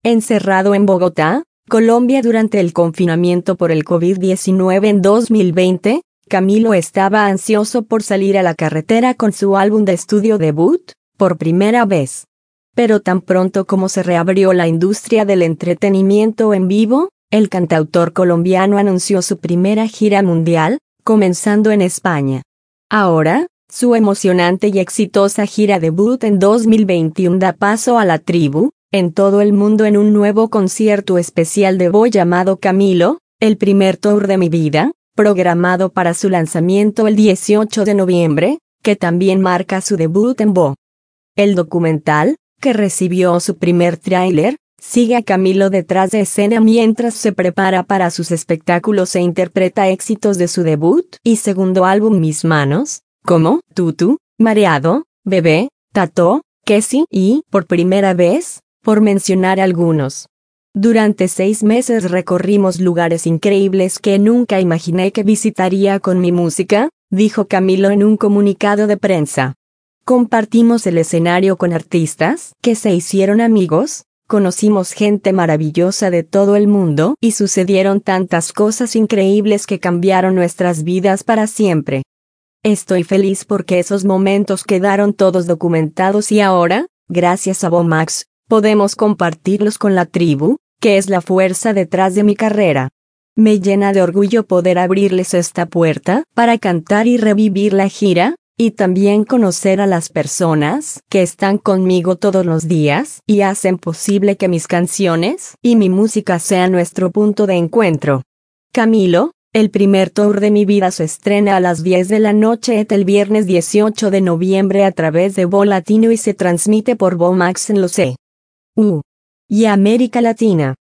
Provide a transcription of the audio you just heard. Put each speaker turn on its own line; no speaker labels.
Encerrado en Bogotá, Colombia durante el confinamiento por el COVID-19 en 2020, Camilo estaba ansioso por salir a la carretera con su álbum de estudio debut, Por Primera Vez. Pero tan pronto como se reabrió la industria del entretenimiento en vivo, el cantautor colombiano anunció su primera gira mundial, comenzando en España. Ahora, su emocionante y exitosa gira debut en 2021 da paso a la tribu, en todo el mundo en un nuevo concierto especial de voz llamado Camilo, el primer tour de mi vida, programado para su lanzamiento el 18 de noviembre, que también marca su debut en voz. El documental, que recibió su primer tráiler, sigue a Camilo detrás de escena mientras se prepara para sus espectáculos e interpreta éxitos de su debut y segundo álbum Mis Manos, como Tutu, Mareado, Bebé, Tató, Kesi y Por Primera Vez, por mencionar algunos. Durante 6 meses recorrimos lugares increíbles que nunca imaginé que visitaría con mi música, dijo Camilo en un comunicado de prensa. Compartimos el escenario con artistas que se hicieron amigos, conocimos gente maravillosa de todo el mundo y sucedieron tantas cosas increíbles que cambiaron nuestras vidas para siempre. Estoy feliz porque esos momentos quedaron todos documentados y ahora, gracias a Vomax, podemos compartirlos con la tribu, que es la fuerza detrás de mi carrera. Me llena de orgullo poder abrirles esta puerta para cantar y revivir la gira, y también conocer a las personas que están conmigo todos los días y hacen posible que mis canciones y mi música sean nuestro punto de encuentro. Camilo, el primer tour de mi vida se estrena a las 10 de la noche el viernes 18 de noviembre a través de Vo Latino y se transmite por Vomax en los EU y América Latina.